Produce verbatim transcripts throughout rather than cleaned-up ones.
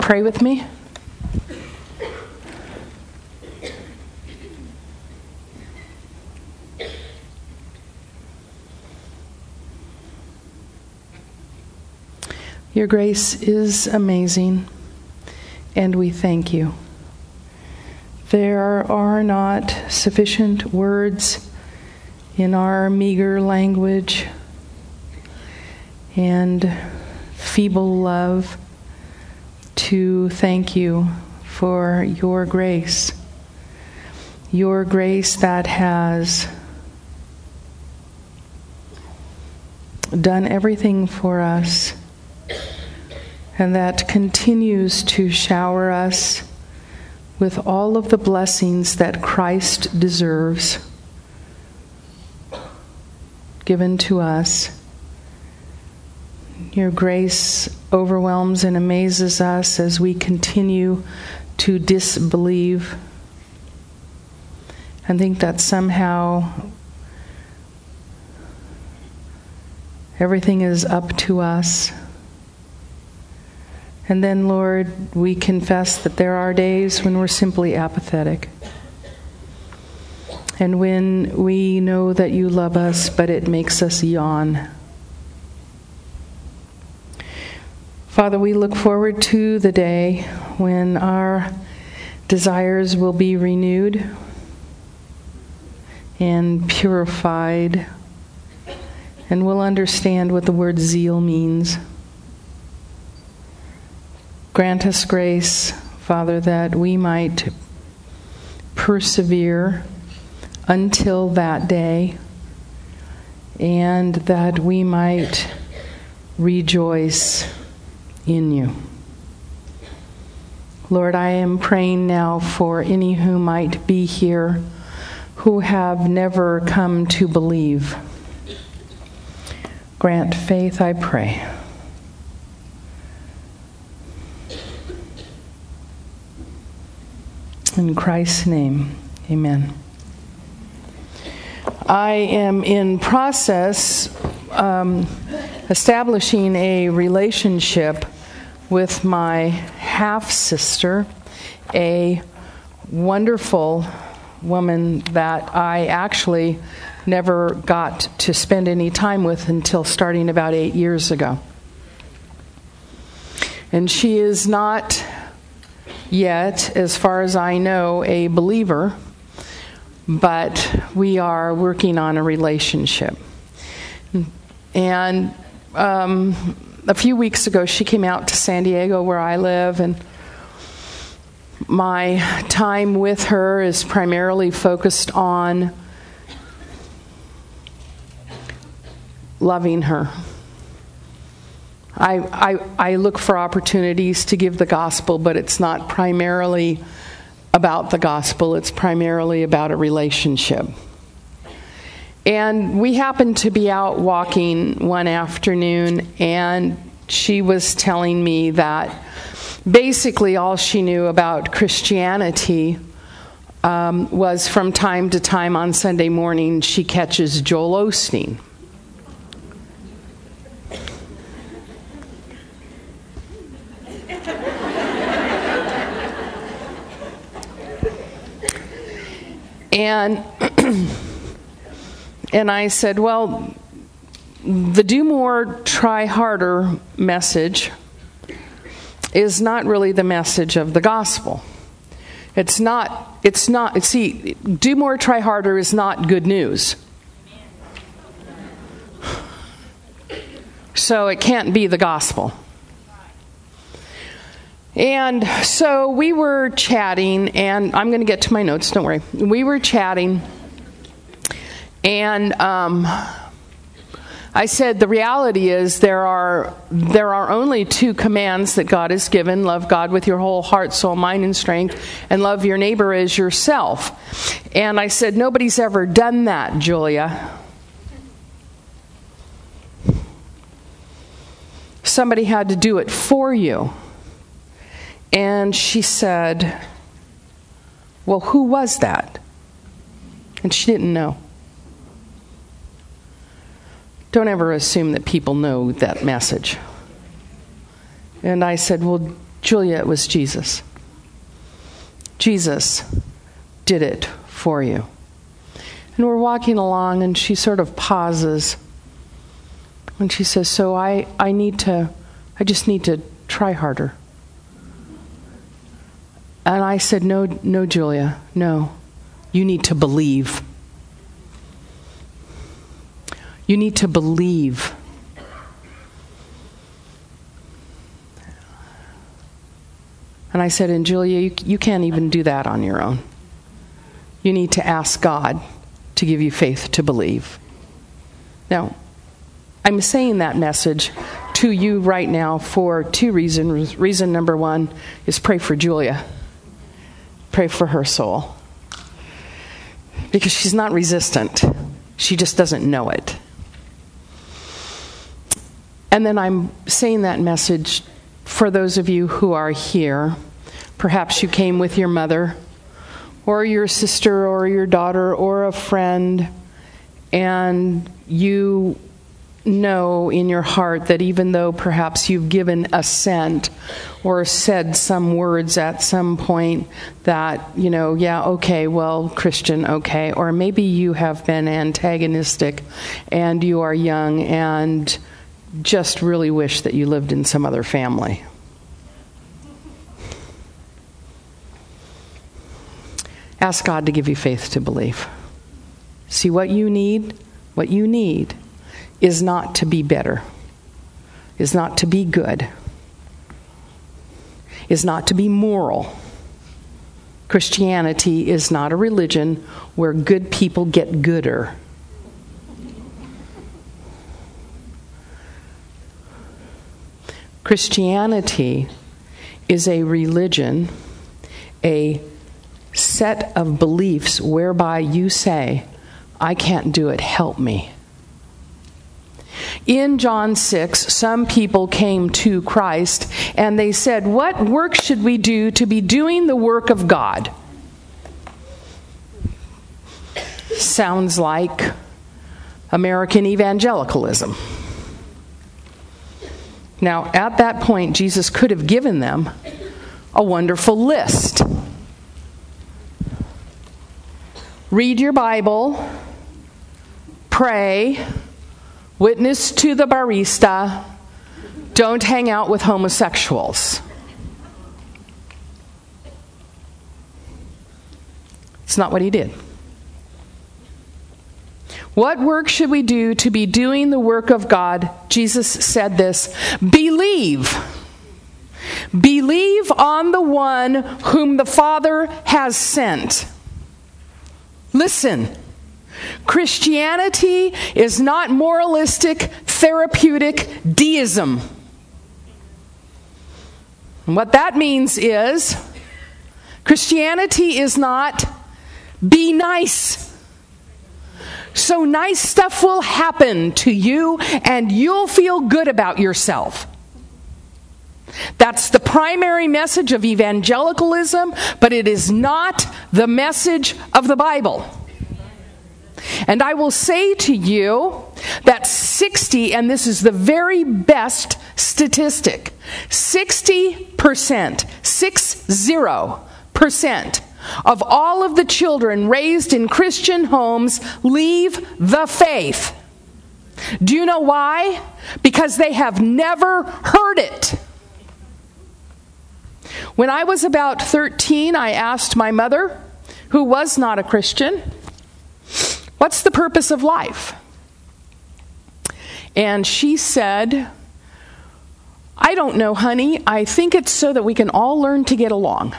pray with me? Your grace is amazing, and we thank you. There are not sufficient words in our meager language and feeble love to thank you for your grace. Your grace that has done everything for us and that continues to shower us with all of the blessings that Christ deserves, given to us. Your grace overwhelms and amazes us as we continue to disbelieve and think that somehow everything is up to us. And then, Lord, we confess that there are days when we're simply apathetic. And when we know that you love us, but it makes us yawn. Father, we look forward to the day when our desires will be renewed and purified, and we'll understand what the word zeal means. Grant us grace, Father, that we might persevere until that day, and that we might rejoice in you. Lord, I am praying now for any who might be here who have never come to believe. Grant faith, I pray. In Christ's name, amen. I am in process um, establishing a relationship with my half-sister, a wonderful woman that I actually never got to spend any time with until starting about eight years ago. And she is not yet, as far as I know, a believer, but we are working on a relationship. And um, a few weeks ago, she came out to San Diego, where I live, and my time with her is primarily focused on loving her. I, I, I look for opportunities to give the gospel, but it's not primarily about the gospel. It's primarily about a relationship. And we happened to be out walking one afternoon, and she was telling me that basically all she knew about Christianity um, was from time to time on Sunday morning she catches Joel Osteen. And and I said, well, the do more, try harder message is not really the message of the gospel. It's not, it's not, see, do more, try harder is not good news. So it can't be the gospel. And so we were chatting, and I'm going to get to my notes, don't worry. We were chatting, and um, I said the reality is there are there are only two commands that God has given. Love God with your whole heart, soul, mind, and strength, and love your neighbor as yourself. And I said, nobody's ever done that, Julia. Somebody had to do it for you. And she said, well, who was that? And she didn't know. Don't ever assume that people know that message. And I said, well, Julia, it was Jesus. Jesus did it for you. And we're walking along, and she sort of pauses. And she says, so I, I need to, I just need to try harder. And I said, no, no, Julia, no. You need to believe. You need to believe. And I said, and Julia, you, you can't even do that on your own. You need to ask God to give you faith to believe. Now, I'm saying that message to you right now for two reasons. Reason number one is pray for Julia. Pray for her soul. Because she's not resistant. She just doesn't know it. And then I'm saying that message for those of you who are here. Perhaps you came with your mother, or your sister, or your daughter, or a friend, and you know in your heart that even though perhaps you've given assent or said some words at some point that, you know, yeah, okay, well, Christian, okay, or maybe you have been antagonistic and you are young and just really wish that you lived in some other family. Ask God to give you faith to believe. See, what you need, what you need is not to be better, is not to be good, is not to be moral. Christianity is not a religion where good people get gooder. Christianity is a religion, a set of beliefs whereby you say, I can't do it, help me. In John six, some people came to Christ and they said, what work should we do to be doing the work of God? Sounds like American evangelicalism. Now, at that point, Jesus could have given them a wonderful list. Read your Bible, pray, witness to the barista, don't hang out with homosexuals. It's not what he did. What work should we do to be doing the work of God? Jesus said this, believe. Believe on the one whom the Father has sent. Listen, Christianity is not moralistic, therapeutic deism. And what that means is, Christianity is not be nice. So nice stuff will happen to you and you'll feel good about yourself. That's the primary message of evangelicalism, but it is not the message of the Bible. And I will say to you that sixty, and this is the very best statistic, sixty percent, six zero percent of all of the children raised in Christian homes leave the faith. Do you know why? Because they have never heard it. When I was about thirteen, I asked my mother, who was not a Christian, what's the purpose of life? And she said, I don't know, honey. I think it's so that we can all learn to get along.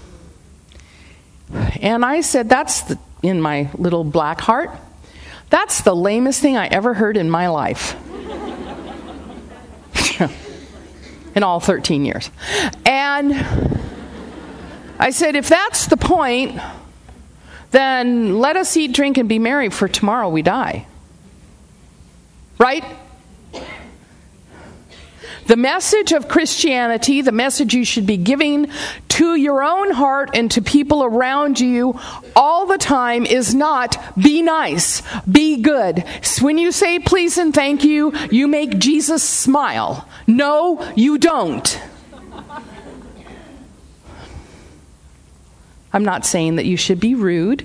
And I said, that's the, in my little black heart, that's the lamest thing I ever heard in my life. In all thirteen years. And I said, if that's the point, then let us eat, drink, and be merry, for tomorrow we die. Right? The message of Christianity, the message you should be giving to your own heart and to people around you all the time is not be nice, be good. So when you say please and thank you, you make Jesus smile. No, you don't. I'm not saying that you should be rude.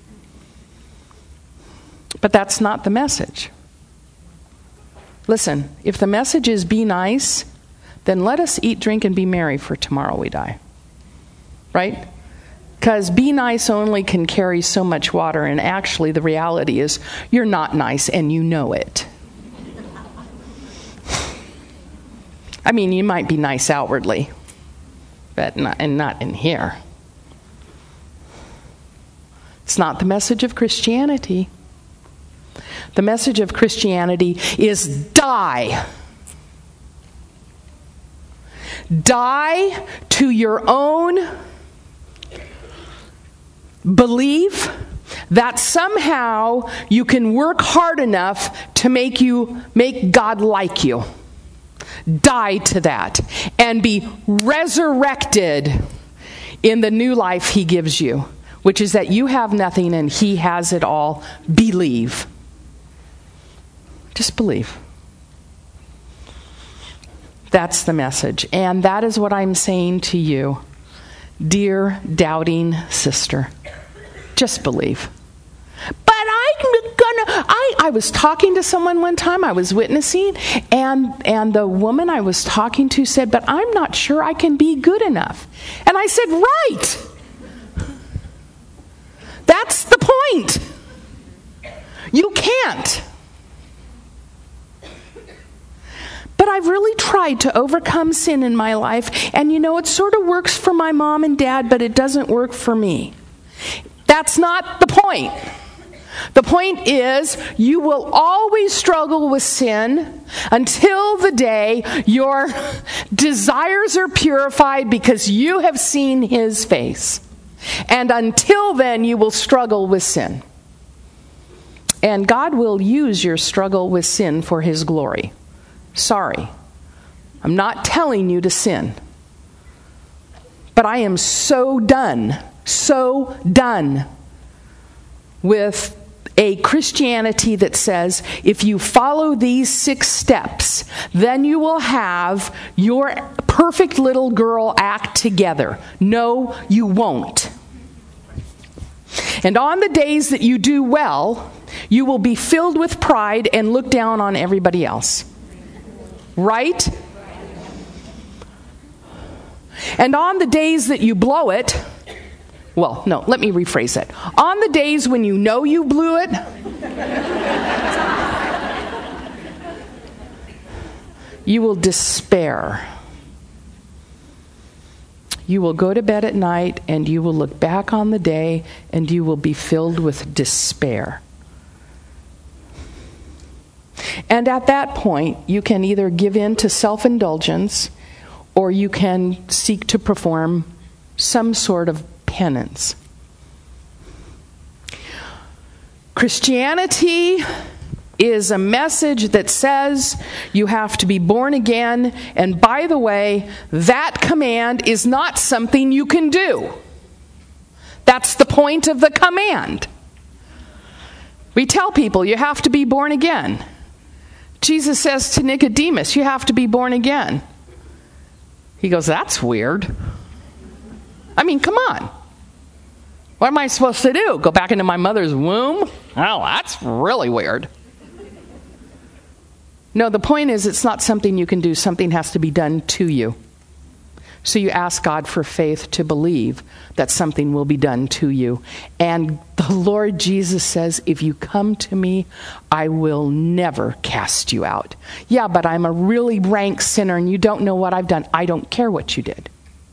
But that's not the message. Listen, if the message is be nice, then let us eat, drink, and be merry, for tomorrow we die. Right? Because be nice only can carry so much water, and actually the reality is you're not nice and you know it. I mean, you might be nice outwardly, but not, and not in here. It's not the message of Christianity. The message of Christianity is die. Die to your own belief that somehow you can work hard enough to make you make God like you. Die to that and be resurrected in the new life he gives you, which is that you have nothing and he has it all. Believe. Just believe. That's the message. And that is what I'm saying to you, dear doubting sister. Just believe. But I'm gonna, I, I was talking to someone one time, I was witnessing, and, and the woman I was talking to said, but I'm not sure I can be good enough. And I said, right. That's the point. You can't. But I've really tried to overcome sin in my life, and you know, it sort of works for my mom and dad, but it doesn't work for me. That's not the point. The point is, you will always struggle with sin until the day your desires are purified because you have seen his face. And until then, you will struggle with sin. And God will use your struggle with sin for his glory. Sorry, I'm not telling you to sin. But I am so done, so done with a Christianity that says, if you follow these six steps, then you will have your perfect little girl act together. No, you won't. And on the days that you do well, you will be filled with pride and look down on everybody else. Right? And on the days that you blow it, well, no, let me rephrase that. On the days when you know you blew it, you will despair. You will go to bed at night and you will look back on the day and you will be filled with despair. And at that point, you can either give in to self-indulgence or you can seek to perform some sort of penance. Christianity is a message that says you have to be born again, and by the way, that command is not something you can do. That's the point of the command. We tell people you have to be born again. Jesus says to Nicodemus, you have to be born again. He goes, that's weird. I mean, come on. What am I supposed to do? Go back into my mother's womb? Oh, that's really weird. No, the point is it's not something you can do. Something has to be done to you. So you ask God for faith to believe that something will be done to you. And the Lord Jesus says, if you come to me, I will never cast you out. Yeah, but I'm a really rank sinner and you don't know what I've done. I don't care what you did.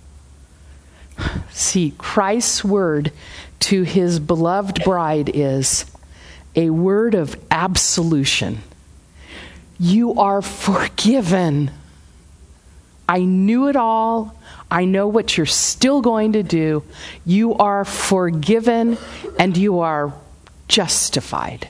See, Christ's word to his beloved bride is a word of absolution. You are forgiven. I knew it all. I know what you're still going to do. You are forgiven and you are justified.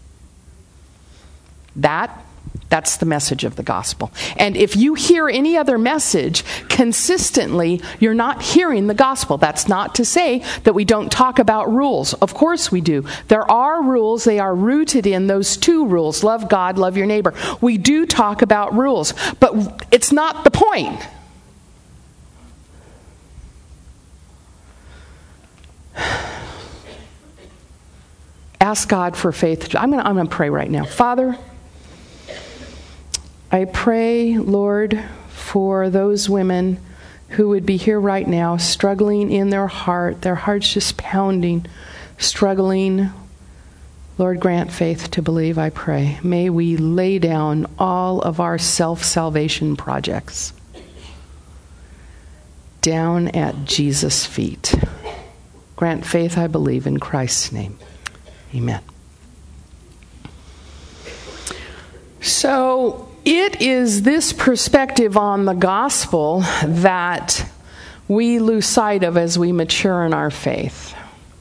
That That's the message of the gospel. And if you hear any other message consistently, you're not hearing the gospel. That's not to say that we don't talk about rules. Of course we do. There are rules. They are rooted in those two rules. Love God, love your neighbor. We do talk about rules, but it's not the point. ask God for faith. I'm going to I'm going to pray right now. Father, I pray, Lord, for those women who would be here right now, struggling in their heart, their hearts just pounding, struggling. Lord, grant faith to believe, I pray. May we lay down all of our self-salvation projects down at Jesus' feet. Grant faith, I believe, in Christ's name. Amen. So, it is this perspective on the gospel that we lose sight of as we mature in our faith.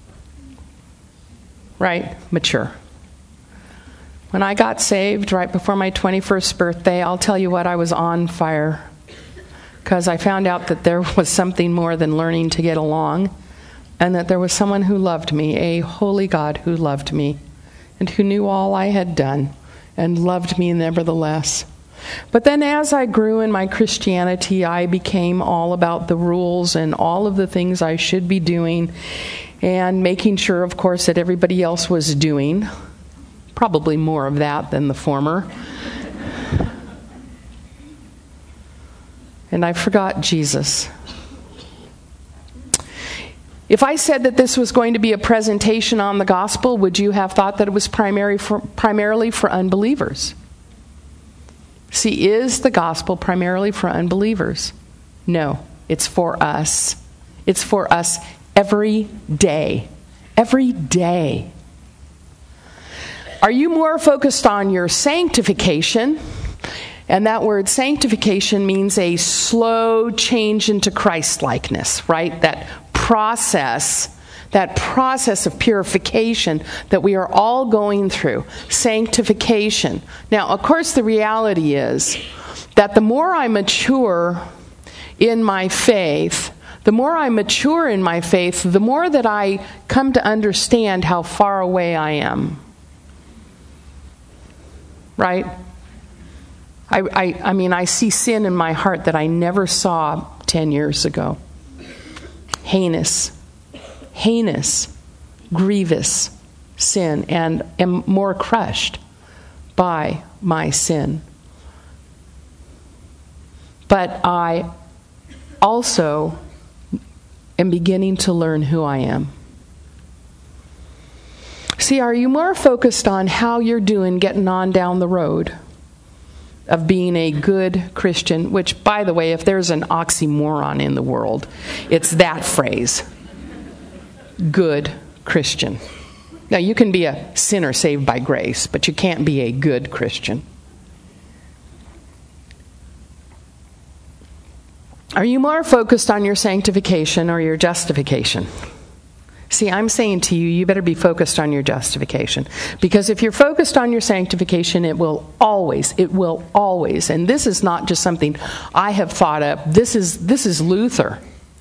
Right? Mature. When I got saved right before my twenty-first birthday, I'll tell you what, I was on fire. Because I found out that there was something more than learning to get along, and that there was someone who loved me, a holy God who loved me, and who knew all I had done, and loved me nevertheless. But then as I grew in my Christianity, I became all about the rules and all of the things I should be doing, and making sure, of course, that everybody else was doing. Probably more of that than the former. And I forgot Jesus. If I said that this was going to be a presentation on the gospel, would you have thought that it was primary for, primarily for unbelievers? See, is the gospel primarily for unbelievers? No, it's for us. It's for us every day. Every day. Are you more focused on your sanctification? And that word sanctification means a slow change into Christ-likeness, right? That process, that process of purification that we are all going through. Sanctification. Now, of course, the reality is that the more I mature in my faith, the more I mature in my faith, the more that I come to understand how far away I am. Right? I, I, I mean, I see sin in my heart that I never saw ten years ago. Heinous, heinous, grievous sin, and am more crushed by my sin. But I also am beginning to learn who I am. See, are you more focused on how you're doing getting on down the road of being a good Christian, which, by the way, if there's an oxymoron in the world, it's that phrase. Good Christian. Now, you can be a sinner saved by grace, but you can't be a good Christian. Are you more focused on your sanctification or your justification? See, I'm saying to you, you better be focused on your justification. Because if you're focused on your sanctification, it will always, it will always, and this is not just something I have thought up, this is, this is Luther.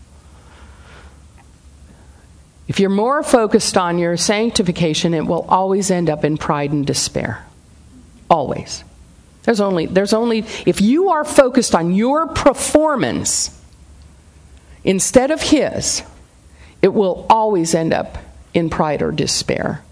If you're more focused on your sanctification, it will always end up in pride and despair. Always. There's only, there's only, if you are focused on your performance instead of His, it will always end up in pride or despair.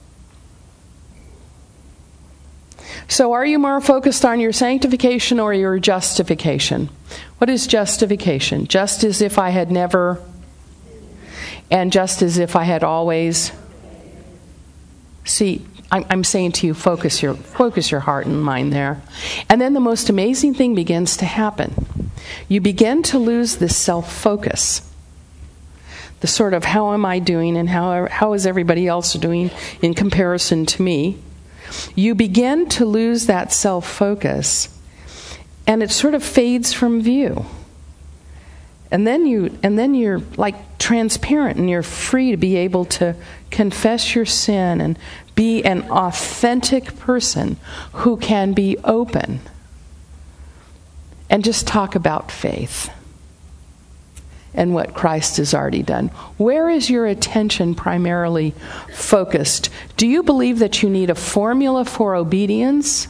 So are you more focused on your sanctification or your justification? What is justification? Just as if I had never, and just as if I had always. See, I'm saying to you, focus your, focus your heart and mind there. And then the most amazing thing begins to happen. You begin to lose this self-focus. The sort of, how am I doing and how how is everybody else doing in comparison to me? You begin to lose that self-focus, and it sort of fades from view. And then you and then you're like transparent, and you're free to be able to confess your sin and be an authentic person who can be open and just talk about faith and what Christ has already done. Where is your attention primarily focused? Do you believe that you need a formula for obedience?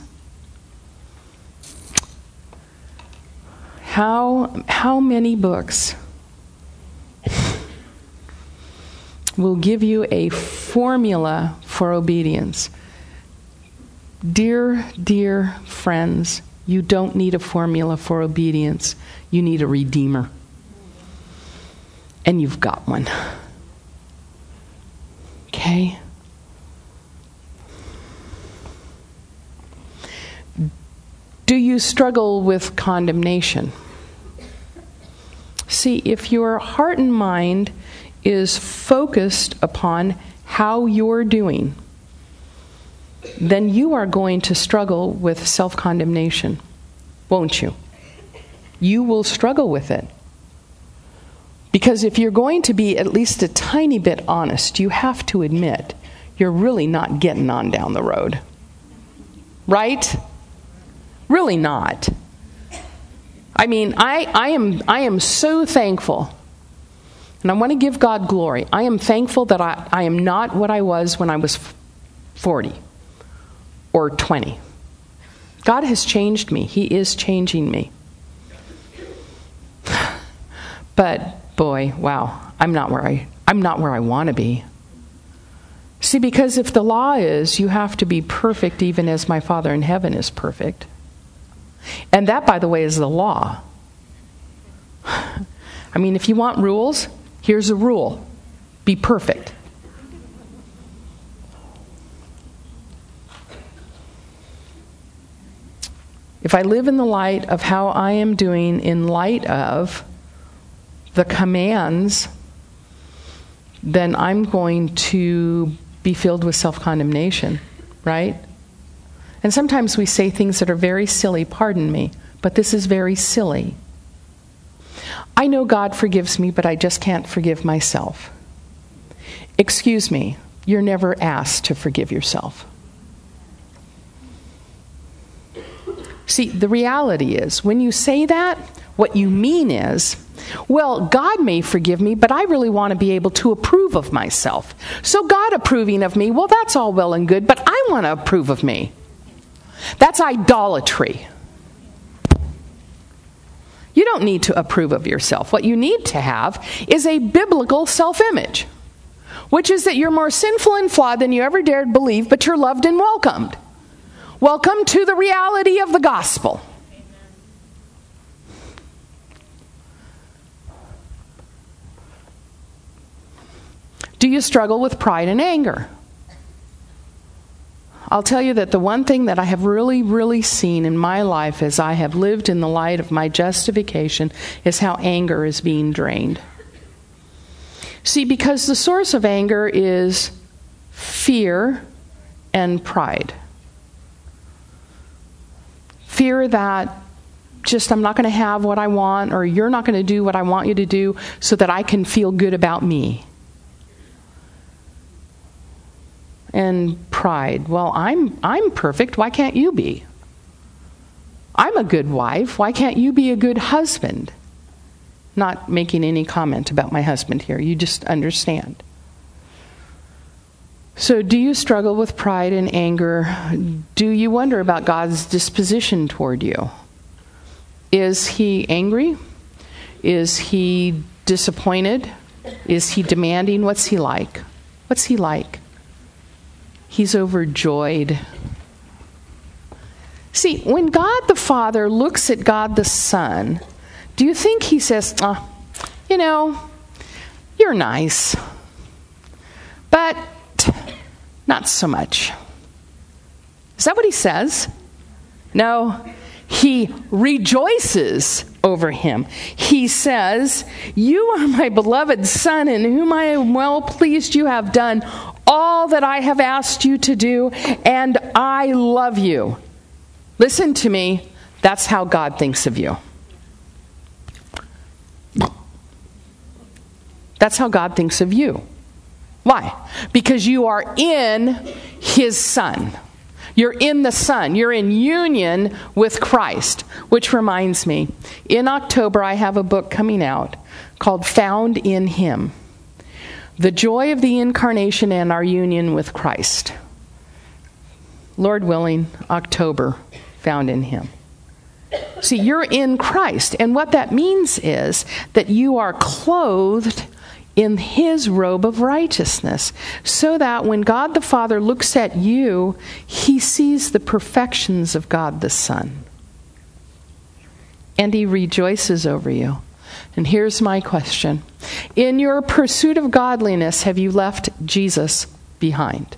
How, how many books will give you a formula for obedience. Dear, dear friends, you don't need a formula for obedience. You need a redeemer. And you've got one. Okay? Do you struggle with condemnation? See, if your heart and mind is focused upon how you're doing, then you are going to struggle with self-condemnation, won't you? You will struggle with it. Because if you're going to be at least a tiny bit honest, you have to admit you're really not getting on down the road. Right? Really not. I mean, I, I am I am so thankful, and I want to give God glory. I am thankful that I, I am not what I was when I was forty or twenty. God has changed me. He is changing me. But boy, wow, I'm not where I I'm not where I want to be. See, because if the law is you have to be perfect even as my Father in heaven is perfect. And that, by the way, is the law. I mean, if you want rules, here's a rule. Be perfect. If I live in the light of how I am doing in light of the commands, then I'm going to be filled with self-condemnation, right? And sometimes we say things that are very silly, pardon me, but this is very silly. I know God forgives me, but I just can't forgive myself. Excuse me, you're never asked to forgive yourself. See, the reality is, when you say that, what you mean is, well, God may forgive me, but I really want to be able to approve of myself. So God approving of me, well, that's all well and good, but I want to approve of me. That's idolatry. You don't need to approve of yourself. What you need to have is a biblical self-image, which is that you're more sinful and flawed than you ever dared believe, but you're loved and welcomed. Welcome to the reality of the gospel. Do you struggle with pride and anger? I'll tell you that the one thing that I have really, really seen in my life as I have lived in the light of my justification is how anger is being drained. See, because the source of anger is fear and pride. Fear that just I'm not going to have what I want, or you're not going to do what I want you to do so that I can feel good about me. And pride. Well, I'm I'm perfect. Why can't you be? I'm a good wife. Why can't you be a good husband? Not making any comment about my husband here. You just understand. So do you struggle with pride and anger? Do you wonder about God's disposition toward you? Is he angry? Is he disappointed? Is he demanding? What's he like? What's he like? He's overjoyed. See, when God the Father looks at God the Son, do you think he says, oh, you know, you're nice, but not so much? Is that what he says? No, he rejoices over him. He says, you are my beloved Son, in whom I am well pleased. You have done all that I have asked you to do, and I love you. Listen to me. That's how God thinks of you. That's how God thinks of you. Why? Because you are in his Son. You're in the Son. You're in union with Christ. Which reminds me, in October I have a book coming out called Found in Him. The joy of the incarnation and our union with Christ. Lord willing, October, found in him. See, you're in Christ. And what that means is that you are clothed in his robe of righteousness, so that when God the Father looks at you, he sees the perfections of God the Son. And he rejoices over you. And here's my question. In your pursuit of godliness, have you left Jesus behind?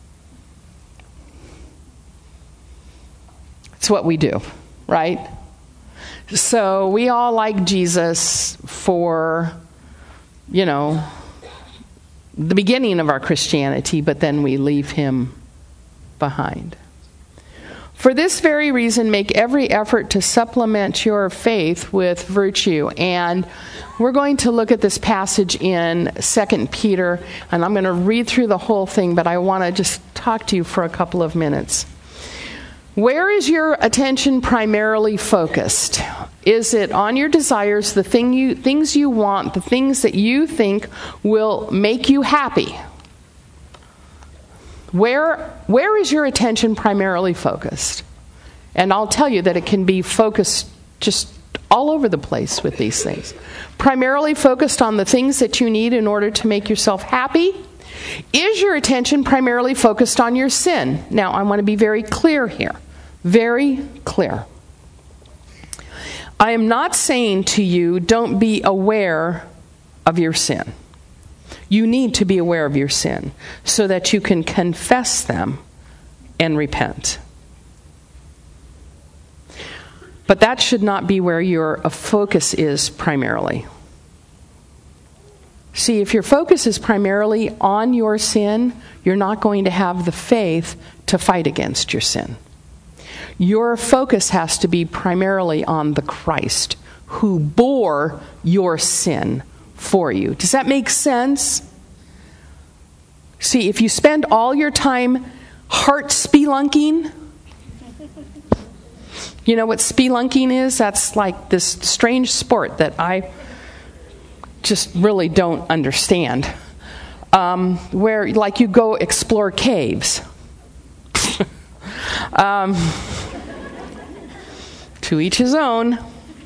It's what we do, right? So we all like Jesus for, you know, the beginning of our Christianity, but then we leave him behind. For this very reason, make every effort to supplement your faith with virtue. And we're going to look at this passage in Second Peter, and I'm going to read through the whole thing, but I want to just talk to you for a couple of minutes. Where is your attention primarily focused? Is it on your desires, the thing you, things you want, the things that you think will make you happy? Where, where is your attention primarily focused? And I'll tell you that it can be focused just all over the place with these things. Primarily focused on the things that you need in order to make yourself happy? Is your attention primarily focused on your sin? Now, I want to be very clear here. Very clear. I am not saying to you, don't be aware of your sin. You need to be aware of your sin so that you can confess them and repent. But that should not be where your focus is primarily. See, if your focus is primarily on your sin, you're not going to have the faith to fight against your sin. Your focus has to be primarily on the Christ who bore your sin for you. Does that make sense? See, if you spend all your time heart spelunking, you know what spelunking is? That's like this strange sport that I just really don't understand. Um, where, like, you go explore caves. um, to each his own.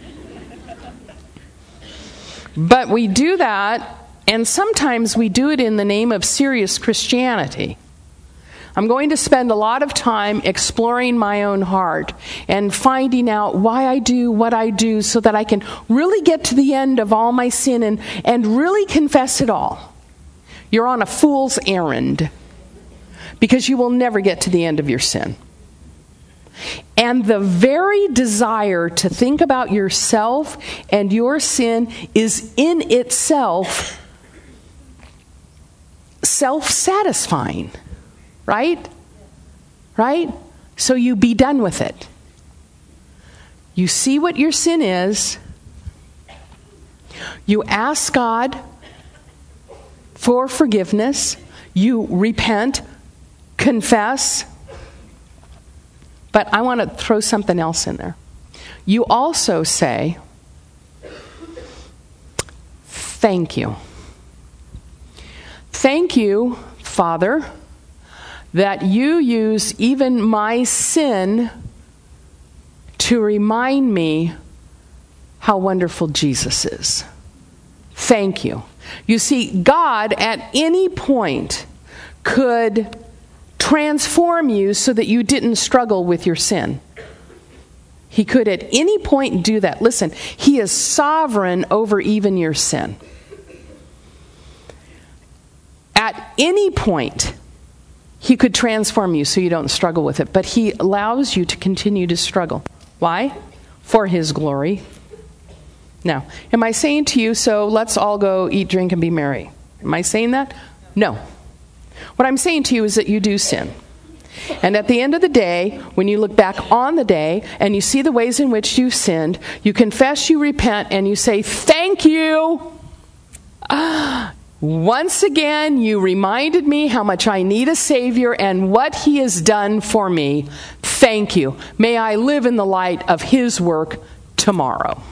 But we do that, and sometimes we do it in the name of serious Christianity. I'm going to spend a lot of time exploring my own heart and finding out why I do what I do so that I can really get to the end of all my sin and, and really confess it all. You're on a fool's errand because you will never get to the end of your sin. And the very desire to think about yourself and your sin is in itself self-satisfying. Right? Right? So you be done with it. You see what your sin is. You ask God for forgiveness. You repent, confess. But I want to throw something else in there. You also say, thank you. Thank you, Father, that you use even my sin to remind me how wonderful Jesus is. Thank you. You see, God at any point could transform you so that you didn't struggle with your sin. He could at any point do that. Listen, He is sovereign over even your sin. At any point, He could transform you so you don't struggle with it. But He allows you to continue to struggle. Why? For His glory. Now, am I saying to you, so let's all go eat, drink, and be merry? Am I saying that? No. What I'm saying to you is that you do sin. And at the end of the day, when you look back on the day and you see the ways in which you sinned, you confess, you repent, and you say, thank you. Ah, once again, you reminded me how much I need a Savior and what He has done for me. Thank you. May I live in the light of His work tomorrow.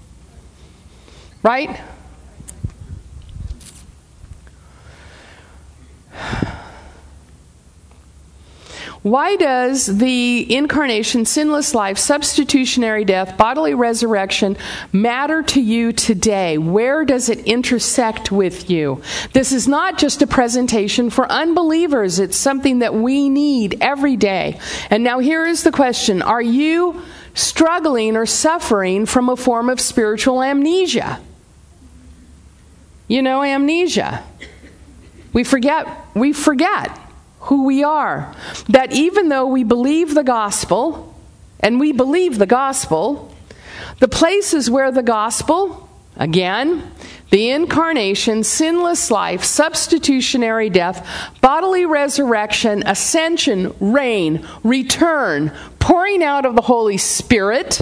Right? Why does the incarnation, sinless life, substitutionary death, bodily resurrection matter to you today? Where does it intersect with you? This is not just a presentation for unbelievers. It's something that we need every day. And now here is the question. Are you struggling or suffering from a form of spiritual amnesia? You know, amnesia. We forget, we forget who we are. That even though we believe the gospel, and we believe the gospel, the places where the gospel, again, the incarnation, sinless life, substitutionary death, bodily resurrection, ascension, reign, return, pouring out of the Holy Spirit,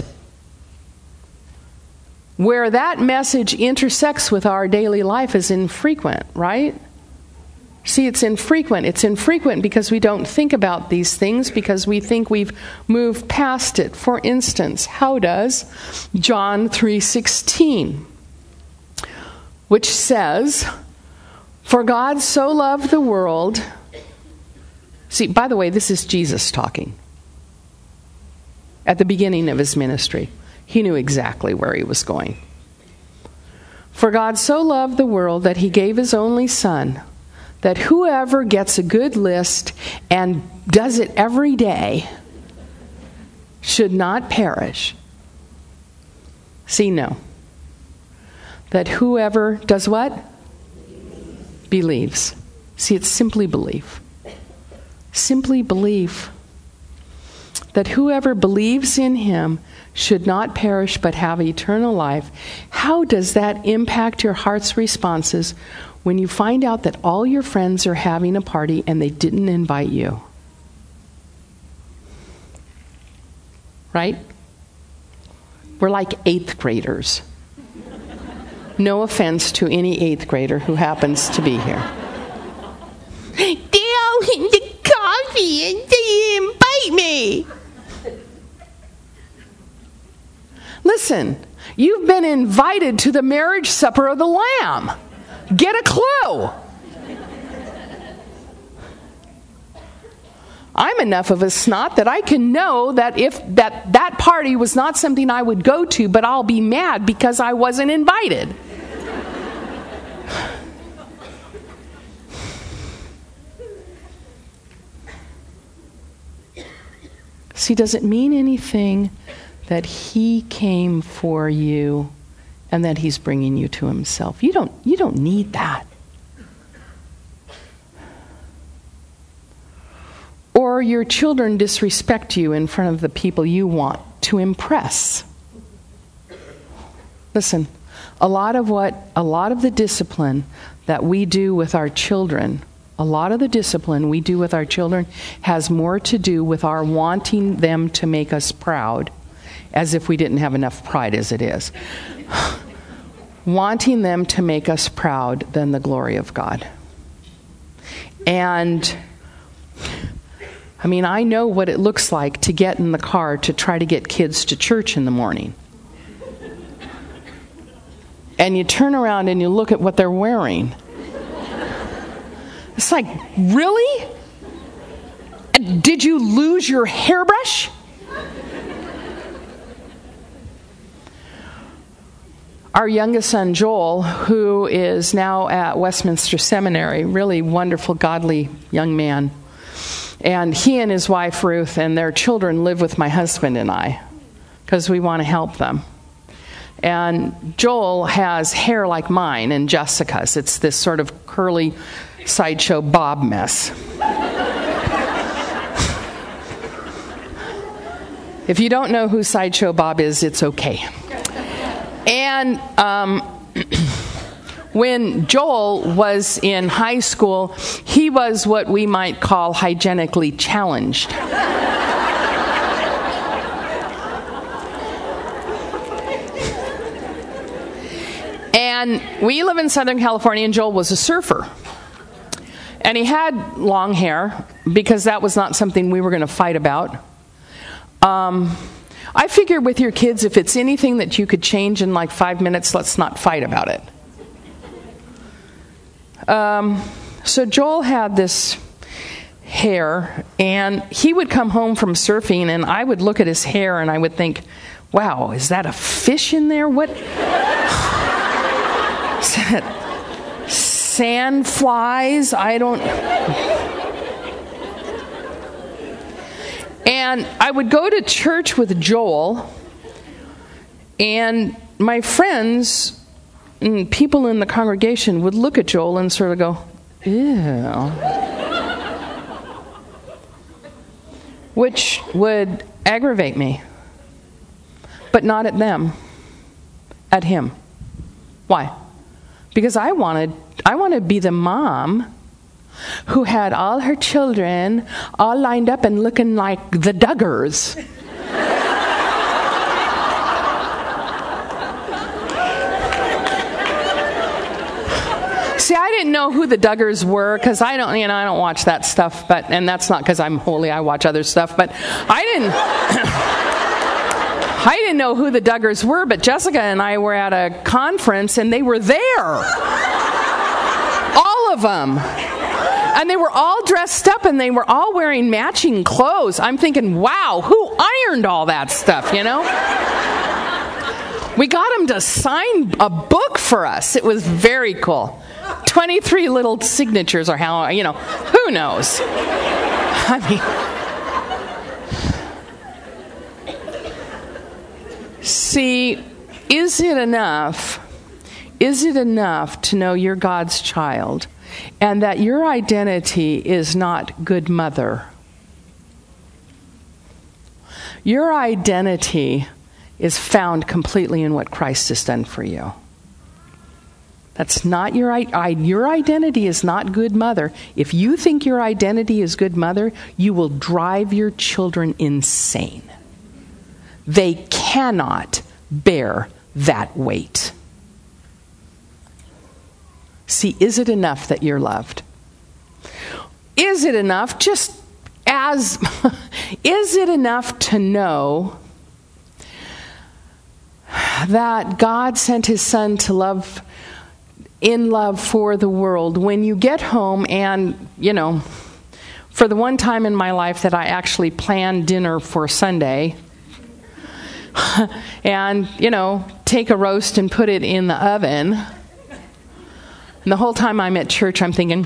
where that message intersects with our daily life is infrequent, right? See, it's infrequent. It's infrequent because we don't think about these things, because we think we've moved past it. For instance, how does John three sixteen, which says, "For God so loved the world..." See, by the way, this is Jesus talking. At the beginning of his ministry, he knew exactly where he was going. "For God so loved the world that he gave his only Son, that whoever gets a good list and does it every day should not perish." See, no. That whoever does what? Believes. See, it's simply belief. Simply belief. That whoever believes in him should not perish but have eternal life. How does that impact your heart's responses when you find out that all your friends are having a party and they didn't invite you? Right? We're like eighth graders. No offense to any eighth grader who happens to be here. They all in the coffee and they invite me. Listen, you've been invited to the marriage supper of the Lamb. Get a clue. I'm enough of a snot that I can know that if that, that party was not something I would go to, but I'll be mad because I wasn't invited. See, does it mean anything that he came for you and that he's bringing you to himself? You don't, you don't need that. Or your children disrespect you in front of the people you want to impress. Listen, a lot of what, a lot of the discipline that we do with our children, a lot of the discipline we do with our children has more to do with our wanting them to make us proud, as if we didn't have enough pride as it is. Wanting them to make us proud than the glory of God. And I mean, I know what it looks like to get in the car to try to get kids to church in the morning. And you turn around and you look at what they're wearing. It's like, really? Did you lose your hairbrush? Our youngest son, Joel, who is now at Westminster Seminary, really wonderful, godly young man. And he and his wife, Ruth, and their children live with my husband and I because we want to help them. And Joel has hair like mine and Jessica's. It's this sort of curly sideshow bob mess. If you don't know who Sideshow Bob is, it's okay. And um, when Joel was in high school, he was what we might call hygienically challenged. And we live in Southern California, and Joel was a surfer. And he had long hair, because that was not something we were going to fight about. Um, I figure with your kids, if it's anything that you could change in like five minutes, let's not fight about it. Um, so Joel had this, hair, and he would come home from surfing, and I would look at his hair, and I would think, wow, is that a fish in there? What? Is that sand flies? I don't... And I would go to church with Joel, and my friends and people in the congregation would look at Joel and sort of go, ew. Which would aggravate me. But not at them, at him. Why? Because I wanted, I wanted to be the mom who had all her children all lined up and looking like the Duggars. See, I didn't know who the Duggars were because I don't, you know, I don't watch that stuff. But and that's not because I'm holy. I watch other stuff. But I didn't. I didn't know who the Duggars were. But Jessica and I were at a conference, and they were there. All of them. And they were all dressed up, and they were all wearing matching clothes. I'm thinking, wow, who ironed all that stuff, you know? We got them to sign a book for us. It was very cool. twenty-three little signatures, or how, you know, who knows? I mean, see, is it enough? Is it enough to know you're God's child and that your identity is not good mother? Your identity is found completely in what Christ has done for you. That's not your I, your identity is not good mother. If you think your identity is good mother, you will drive your children insane. They cannot bear that weight. See, is it enough that you're loved? Is it enough just as is it enough to know that God sent his son to love in love for the world? When you get home and, you know, for the one time in my life that I actually planned dinner for Sunday and, you know, take a roast and put it in the oven, and the whole time I'm at church I'm thinking,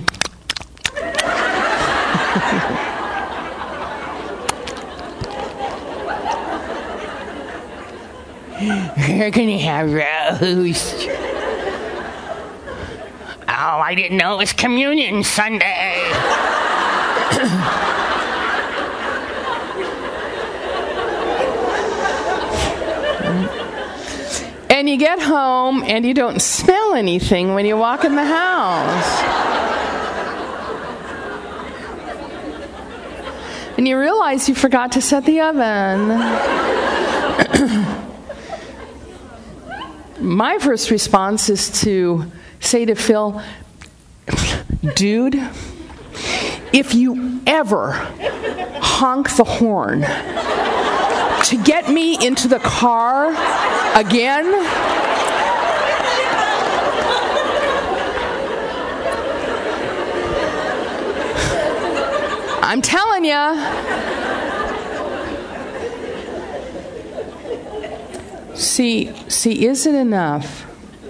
you're going to have roast. Oh, I didn't know it was Communion Sunday. And you get home and you don't smell anything when you walk in the house. And you realize you forgot to set the oven. My first response is to say to Phil, dude, if you ever honk the horn to get me into the car again, I'm telling you. See, see, is it enough?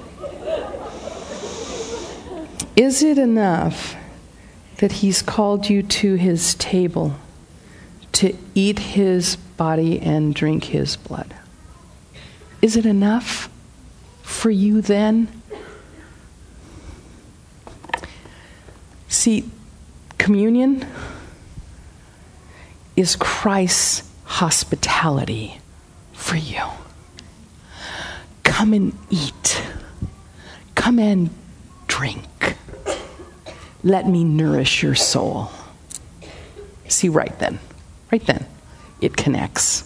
Is it enough that he's called you to his table to eat his body and drink his blood? Is it enough for you then? See, communion is Christ's hospitality for you. Come and eat. Come and drink. Let me nourish your soul. See, right then, right then, it connects.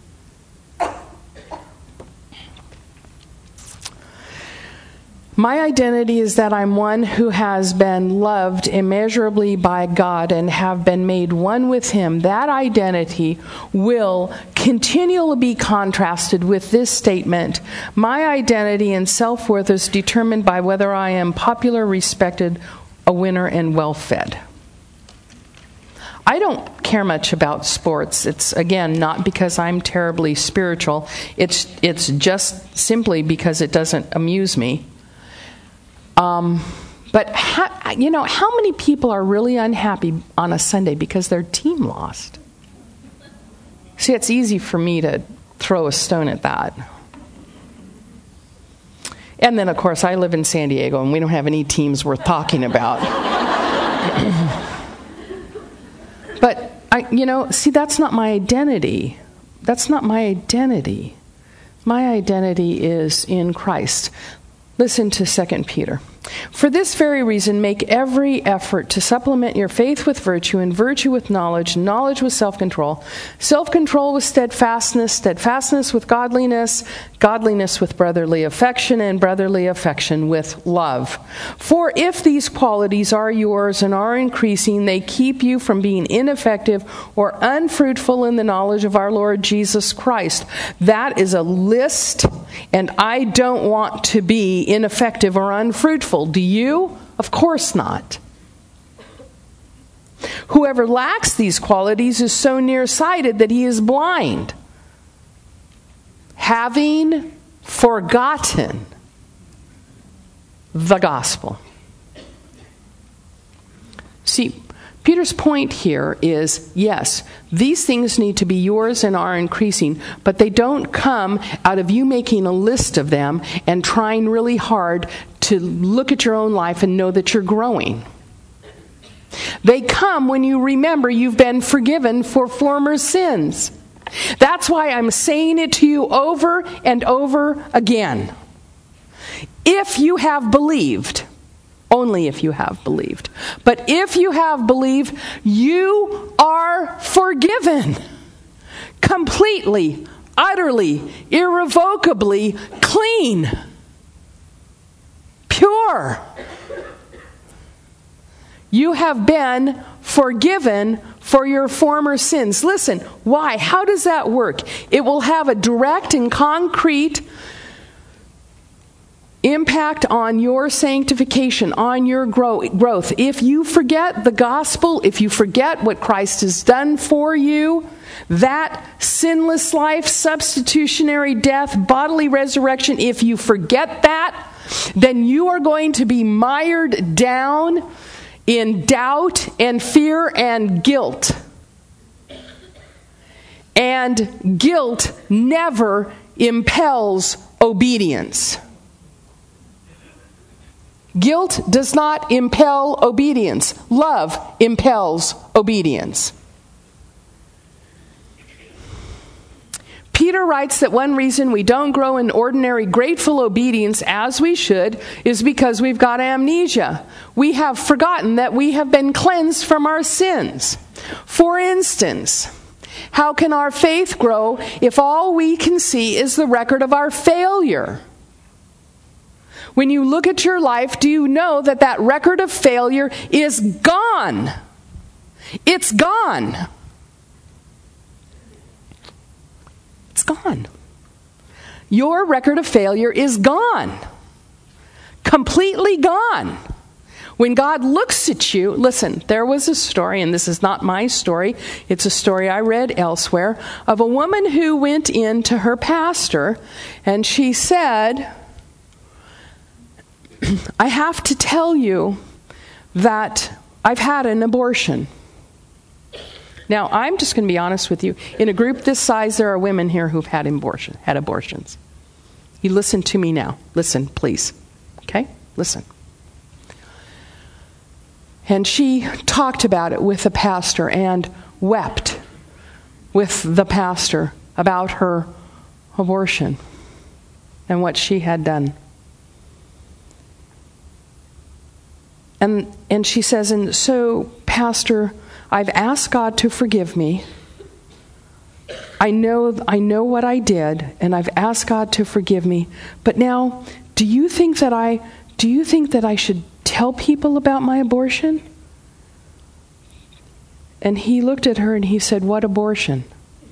My identity is that I'm one who has been loved immeasurably by God and have been made one with him. That identity will continually be contrasted with this statement: my identity and self-worth is determined by whether I am popular, respected, a winner, and well-fed. I don't care much about sports. It's, again, not because I'm terribly spiritual. It's it's just simply because it doesn't amuse me. Um, but, how, you know, how many people are really unhappy on a Sunday because their team lost? See, it's easy for me to throw a stone at that. And then, of course, I live in San Diego, and we don't have any teams worth talking about. But, I, you know, see, that's not my identity. That's not my identity. My identity is in Christ. Listen to Second Peter. For this very reason, make every effort to supplement your faith with virtue, and virtue with knowledge, knowledge with self-control, self-control with steadfastness, steadfastness with godliness, godliness with brotherly affection, and brotherly affection with love. For if these qualities are yours and are increasing, they keep you from being ineffective or unfruitful in the knowledge of our Lord Jesus Christ. That is a list, and I don't want to be ineffective or unfruitful. Do you? Of course not. Whoever lacks these qualities is so nearsighted that he is blind, having forgotten the gospel. See, Peter's point here is, yes, these things need to be yours and are increasing, but they don't come out of you making a list of them and trying really hard to look at your own life and know that you're growing. They come when you remember you've been forgiven for former sins. That's why I'm saying it to you over and over again. If you have believed, only if you have believed, but if you have believed, you are forgiven. Completely, utterly, irrevocably clean. Pure. You have been forgiven for your former sins. Listen, why? How does that work? It will have a direct and concrete impact on your sanctification, on your grow- growth. If you forget the gospel, if you forget what Christ has done for you, that sinless life, substitutionary death, bodily resurrection, if you forget that, then you are going to be mired down in doubt and fear and guilt. And guilt never impels obedience. Guilt does not impel obedience. Love impels obedience. Peter writes that one reason we don't grow in ordinary grateful obedience as we should is because we've got amnesia. We have forgotten that we have been cleansed from our sins. For instance, how can our faith grow if all we can see is the record of our failure? When you look at your life, do you know that that record of failure is gone? It's gone. It's gone. Your record of failure is gone. Completely gone. When God looks at you, listen, there was a story, and this is not my story, it's a story I read elsewhere, of a woman who went in to her pastor, and she said, I have to tell you that I've had an abortion. Now, I'm just going to be honest with you. In a group this size, there are women here who've had abortion, had abortions. You listen to me now. Listen, please. Okay? Listen. And she talked about it with the pastor and wept with the pastor about her abortion and what she had done. And and she says, and so, Pastor, I've asked God to forgive me. I know I know what I did, and I've asked God to forgive me. But now, do you think that I do you think that I should tell people about my abortion? And he looked at her and he said, what abortion?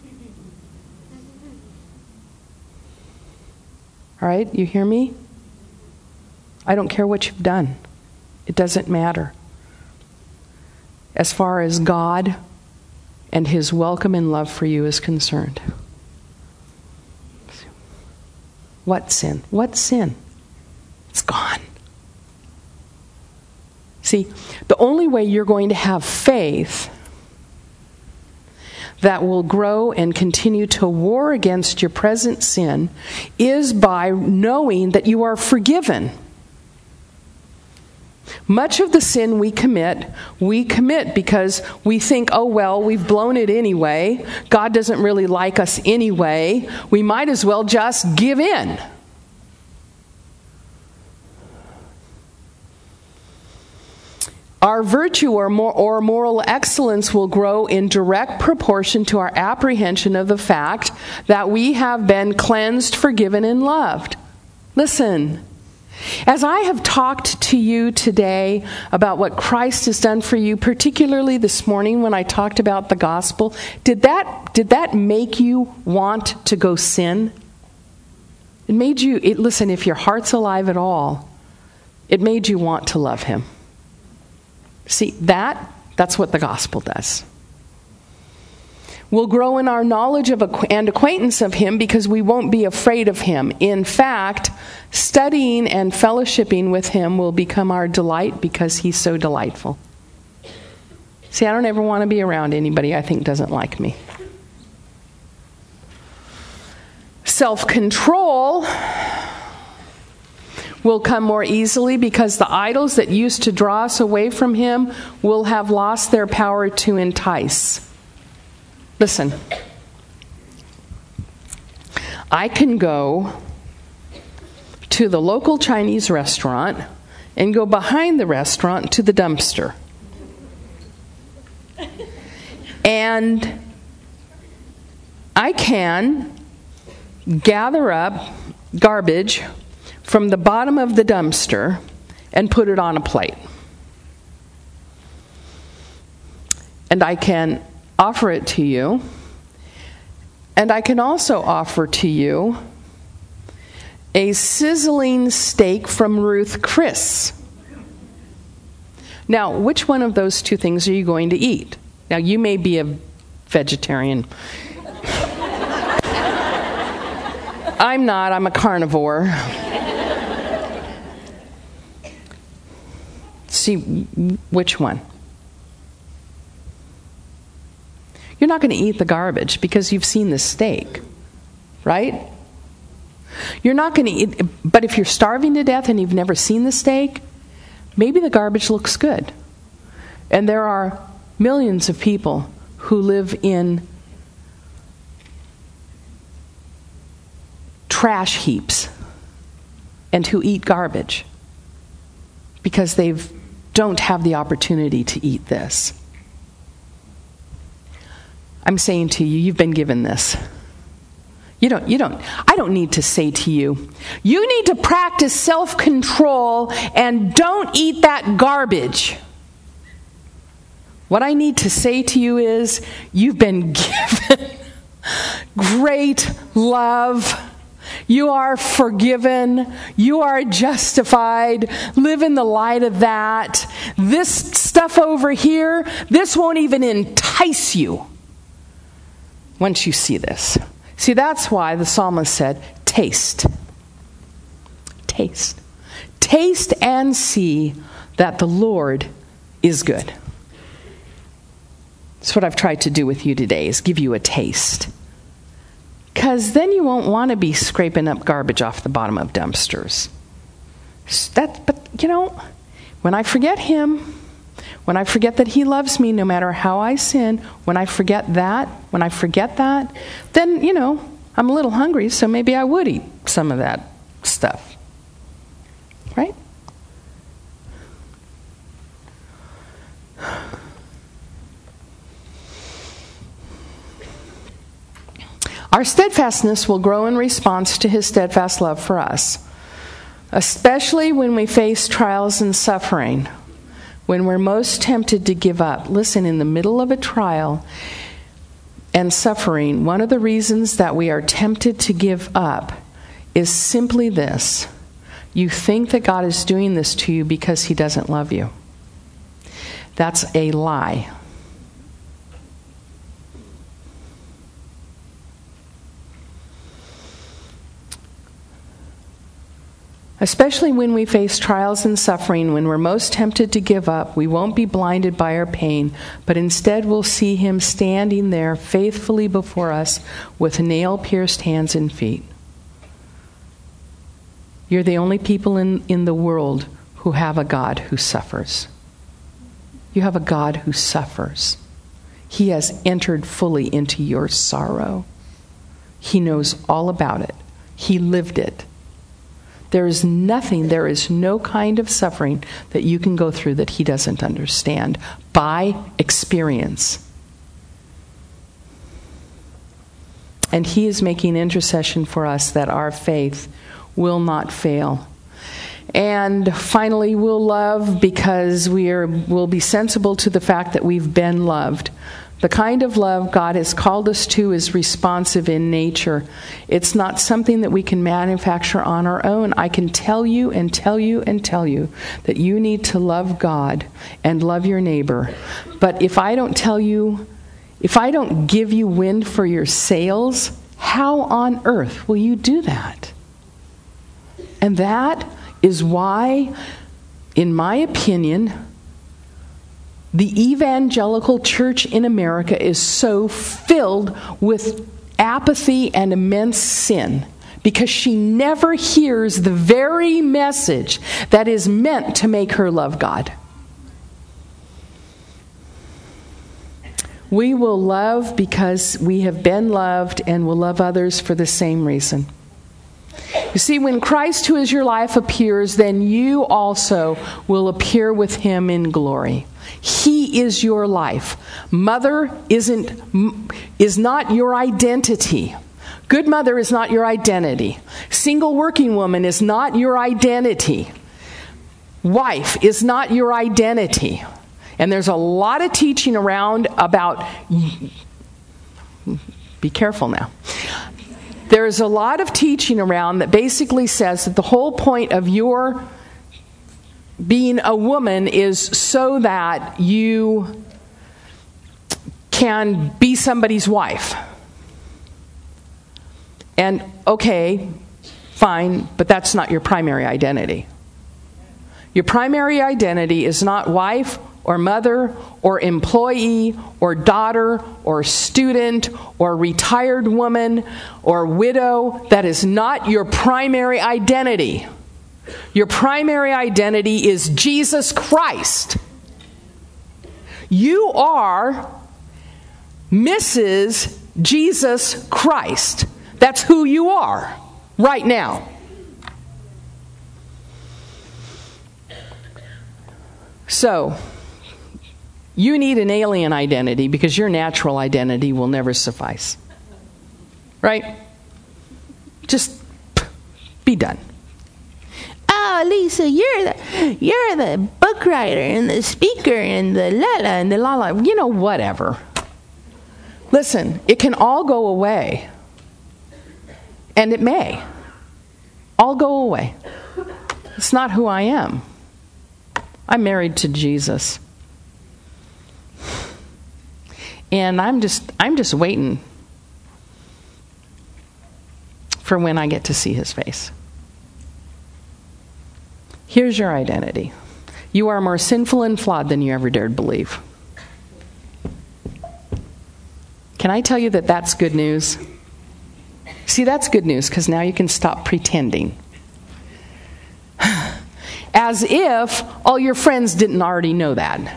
All right, you hear me? I don't care what you've done. It doesn't matter. As far as God and his welcome and love for you is concerned. What sin? What sin? It's gone. See, the only way you're going to have faith that will grow and continue to war against your present sin is by knowing that you are forgiven. Much of the sin we commit, we commit because we think, oh well, we've blown it anyway. God doesn't really like us anyway. We might as well just give in. Our virtue or, more, or moral excellence will grow in direct proportion to our apprehension of the fact that we have been cleansed, forgiven, and loved. Listen, as I have talked to you today about what Christ has done for you, particularly this morning when I talked about the gospel, did that, did that make you want to go sin? It made you, it, listen, if your heart's alive at all, it made you want to love him. See, that, that's what the gospel does. We'll grow in our knowledge of and acquaintance of him because we won't be afraid of him. In fact, studying and fellowshipping with him will become our delight because he's so delightful. See, I don't ever want to be around anybody I think doesn't like me. Self-control will come more easily because the idols that used to draw us away from him will have lost their power to entice. Listen, I can go to the local Chinese restaurant and go behind the restaurant to the dumpster. And I can gather up garbage from the bottom of the dumpster and put it on a plate. And I can offer it to you. And I can also offer to you a sizzling steak from Ruth Chris. Now, which one of those two things are you going to eat? Now, you may be a vegetarian. I'm not. I'm a carnivore. See, which one? You're not going to eat the garbage because you've seen the steak, right? You're not going to eat, but if you're starving to death and you've never seen the steak, maybe the garbage looks good. And there are millions of people who live in trash heaps and who eat garbage because they don't have the opportunity to eat this. I'm saying to you, you've been given this. You don't, you don't, I don't need to say to you, you need to practice self-control and don't eat that garbage. What I need to say to you is, you've been given great love. You are forgiven. You are justified. Live in the light of that. This stuff over here, this won't even entice you once you see this. See, that's why the psalmist said, taste. Taste. Taste and see that the Lord is good. That's what I've tried to do with you today, is give you a taste. Because then you won't want to be scraping up garbage off the bottom of dumpsters. That, but, you know, when I forget him, when I forget that he loves me no matter how I sin, when I forget that, when I forget that, then, you know, I'm a little hungry, so maybe I would eat some of that stuff. Right? Our steadfastness will grow in response to his steadfast love for us, especially when we face trials and suffering, when we're most tempted to give up. Listen, in the middle of a trial and suffering, one of the reasons that we are tempted to give up is simply this. You think that God is doing this to you because he doesn't love you. That's a lie. Especially when we face trials and suffering, when we're most tempted to give up, we won't be blinded by our pain, but instead we'll see him standing there faithfully before us with nail-pierced hands and feet. You're the only people in, in the world who have a God who suffers. You have a God who suffers. He has entered fully into your sorrow. He knows all about it. He lived it. There is nothing, there is no kind of suffering that you can go through that he doesn't understand by experience. And he is making intercession for us that our faith will not fail. And finally, we'll love because we are, we'll be sensible to the fact that we've been loved. The kind of love God has called us to is responsive in nature. It's not something that we can manufacture on our own. I can tell you and tell you and tell you that you need to love God and love your neighbor. But if I don't tell you, if I don't give you wind for your sails, how on earth will you do that? And that is why, in my opinion, the evangelical church in America is so filled with apathy and immense sin, because she never hears the very message that is meant to make her love God. We will love because we have been loved, and will love others for the same reason. You see, when Christ, who is your life, appears, then you also will appear with him in glory. He is your life. Mother isn't is not your identity. Good mother is not your identity. Single working woman is not your identity. Wife is not your identity. And there's a lot of teaching around about, be careful now. There's a lot of teaching around that basically says that the whole point of your being a woman is so that you can be somebody's wife. And okay, fine, but that's not your primary identity. Your primary identity is not wife or mother or employee or daughter or student or retired woman or widow. That is not your primary identity. Your primary identity is Jesus Christ. You are Missus Jesus Christ. That's who you are right now. So, you need an alien identity because your natural identity will never suffice. Right? Just be done. Oh, Lisa, you're the you're the book writer and the speaker and the la la and the la la. You know, whatever. Listen, it can all go away. And it may. All go away. It's not who I am. I'm married to Jesus. And I'm just I'm just waiting for when I get to see his face. Here's your identity. You are more sinful and flawed than you ever dared believe. Can I tell you that that's good news? See, that's good news because now you can stop pretending. As if all your friends didn't already know that.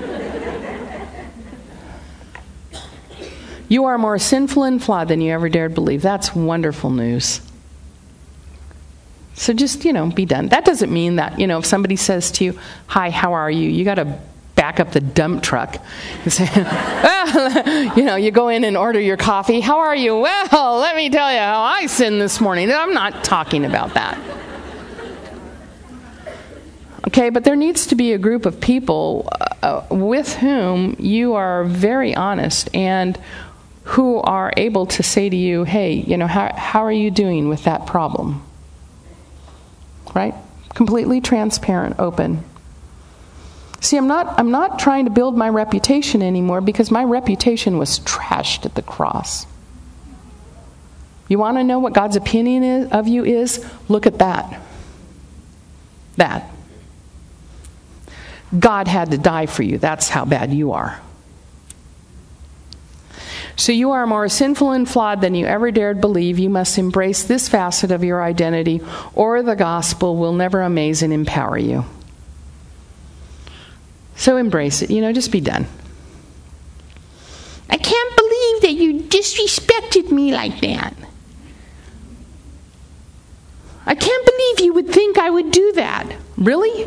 You are more sinful and flawed than you ever dared believe. That's wonderful news. So just, you know, be done. That doesn't mean that, you know, if somebody says to you, hi, how are you? You got to back up the dump truck and say, well, you know, you go in and order your coffee. How are you? Well, let me tell you how I sinned this morning. I'm not talking about that. Okay, but there needs to be a group of people uh, with whom you are very honest and who are able to say to you, hey, you know, how how are you doing with that problem? Right? Completely transparent, open. See, I'm not I'm not trying to build my reputation anymore because my reputation was trashed at the cross. You want to know what God's opinion is, of you is? Look at that. That. God had to die for you. That's how bad you are. So you are more sinful and flawed than you ever dared believe. You must embrace this facet of your identity, or the gospel will never amaze and empower you. So embrace it. You know, just be done. I can't believe that you disrespected me like that. I can't believe you would think I would do that. Really?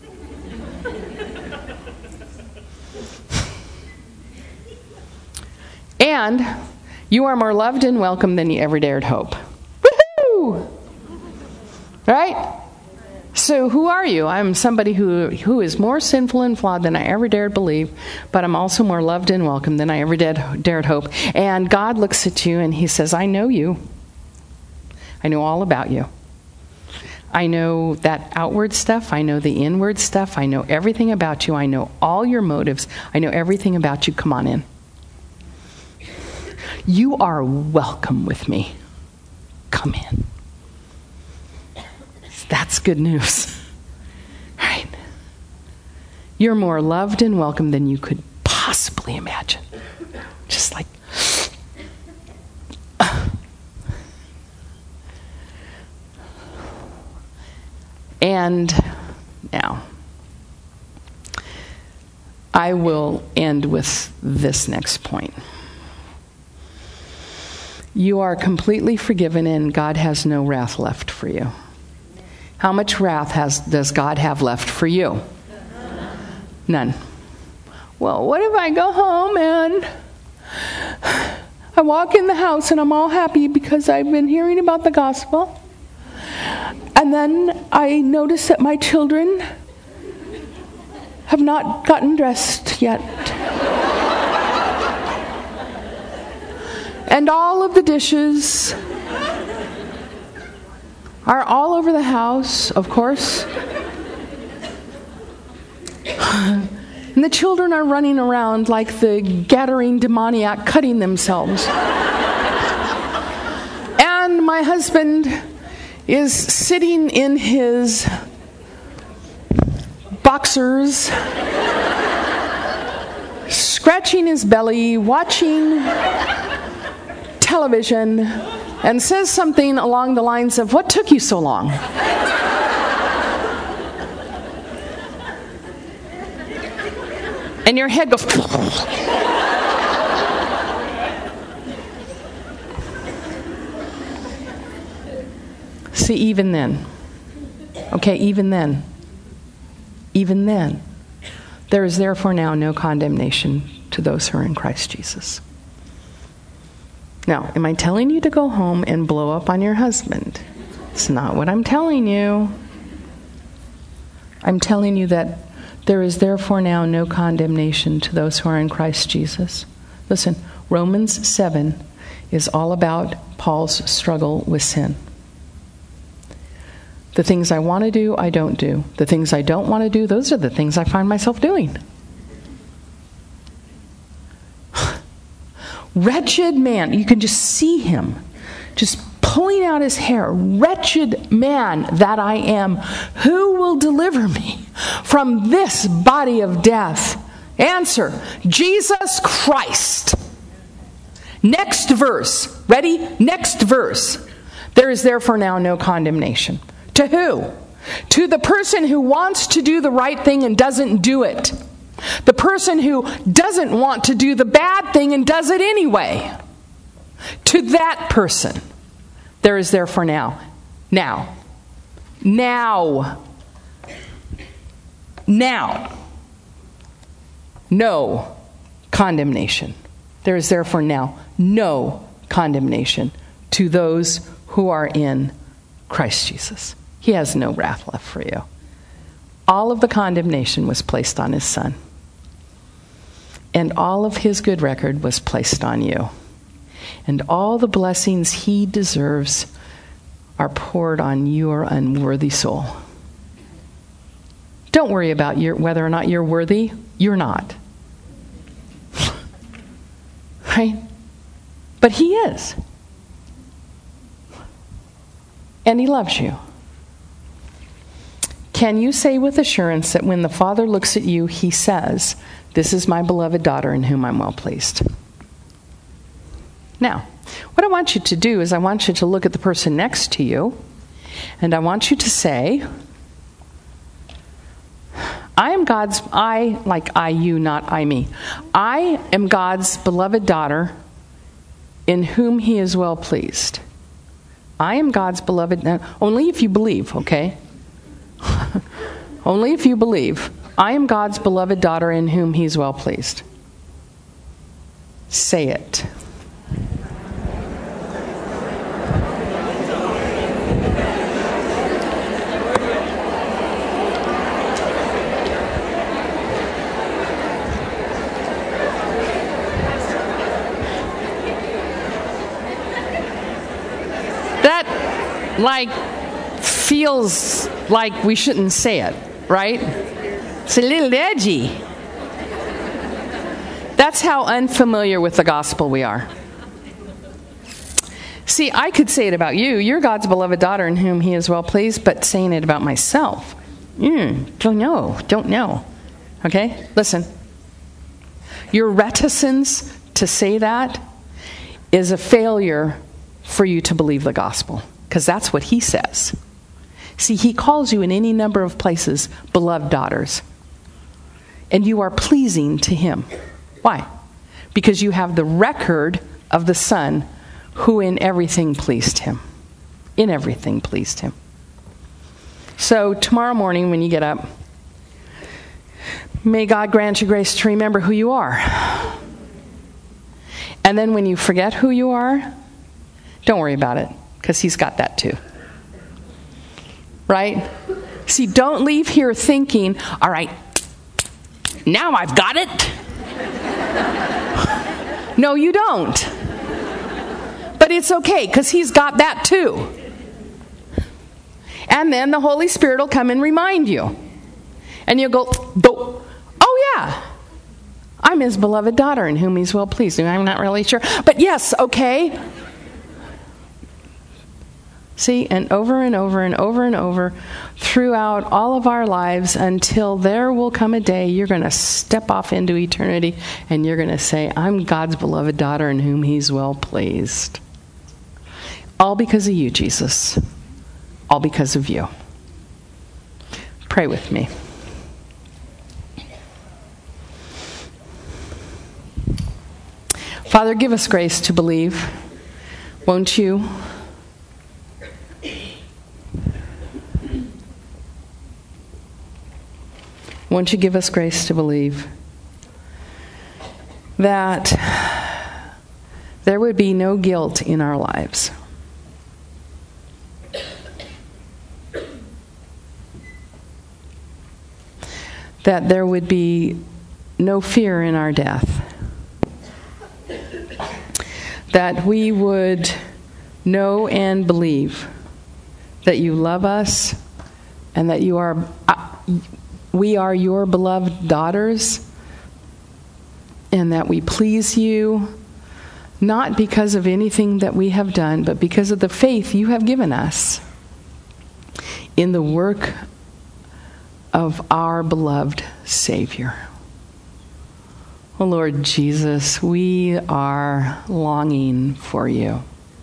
And you are more loved and welcome than you ever dared hope. Woohoo! Right? So who are you? I'm somebody who, who is more sinful and flawed than I ever dared believe, but I'm also more loved and welcome than I ever dared, dared hope. And God looks at you and he says, I know you. I know all about you. I know that outward stuff. I know the inward stuff. I know everything about you. I know all your motives. I know everything about you. Come on in. You are welcome with me. Come in. That's good news. Right? You're more loved and welcome than you could possibly imagine. Just like... And now, I will end with this next point. You are completely forgiven and God has no wrath left for you. How much wrath has does God have left for you? None. Well, what if I go home and I walk in the house and I'm all happy because I've been hearing about the gospel, and then I notice that my children have not gotten dressed yet? And all of the dishes are all over the house, of course. And the children are running around like the Gadarene demoniac, cutting themselves. And my husband is sitting in his boxers, scratching his belly, watching television, and says something along the lines of, "What took you so long?" And your head goes... See, even then, okay, even then, even then, there is therefore now no condemnation to those who are in Christ Jesus. Now, am I telling you to go home and blow up on your husband? It's not what I'm telling you. I'm telling you that there is therefore now no condemnation to those who are in Christ Jesus. Listen, Romans seven is all about Paul's struggle with sin. The things I want to do, I don't do. The things I don't want to do, those are the things I find myself doing. Wretched man. You can just see him just pulling out his hair. Wretched man that I am. Who will deliver me from this body of death? Answer, Jesus Christ. Next verse. Ready? Next verse. There is therefore now no condemnation. To who? To the person who wants to do the right thing and doesn't do it. The person who doesn't want to do the bad thing and does it anyway. To that person, there is therefore now, now, now, now, no condemnation. There is therefore now no condemnation to those who are in Christ Jesus. He has no wrath left for you. All of the condemnation was placed on his Son. And all of his good record was placed on you. And all the blessings he deserves are poured on your unworthy soul. Don't worry about your, whether or not you're worthy. You're not. Right? But he is. And he loves you. Can you say with assurance that when the Father looks at you, he says, "This is my beloved daughter in whom I'm well pleased"? Now, what I want you to do is I want you to look at the person next to you, and I want you to say, I am God's, I, like I, you, not I, me. I am God's beloved daughter in whom he is well pleased. I am God's beloved, only if you believe, okay? Only if you believe. I am God's beloved daughter in whom he's well pleased. Say it. That, like, feels like we shouldn't say it, right? It's a little edgy. That's how unfamiliar with the gospel we are. See, I could say it about you. You're God's beloved daughter in whom he is well pleased, but saying it about myself, mm, don't know, don't know. Okay? Listen. Your reticence to say that is a failure for you to believe the gospel, because that's what he says. See, he calls you in any number of places beloved daughters, and you are pleasing to him. Why? Because you have the record of the Son who in everything pleased him. In everything pleased him. So tomorrow morning when you get up, may God grant you grace to remember who you are. And then when you forget who you are, don't worry about it, because he's got that too. Right? See, don't leave here thinking, all right, now I've got it. No, you don't. But it's okay, because he's got that too. And then the Holy Spirit will come and remind you. And you'll go, oh yeah, I'm his beloved daughter in whom he's well pleased. And I'm not really sure. But yes, okay. See, and over and over and over and over throughout all of our lives until there will come a day you're going to step off into eternity and you're going to say, I'm God's beloved daughter in whom he's well pleased. All because of you, Jesus. All because of you. Pray with me. Father, give us grace to believe. Won't you? Won't you give us grace to believe that there would be no guilt in our lives? That there would be no fear in our death. That we would know and believe that you love us and that you are... Uh, we are your beloved daughters, and that we please you, not because of anything that we have done, but because of the faith you have given us in the work of our beloved Savior. Oh Lord Jesus, we are longing for you.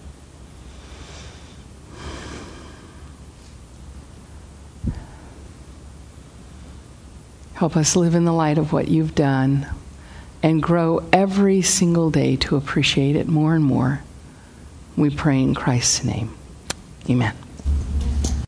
Help us live in the light of what you've done and grow every single day to appreciate it more and more. We pray in Christ's name. Amen.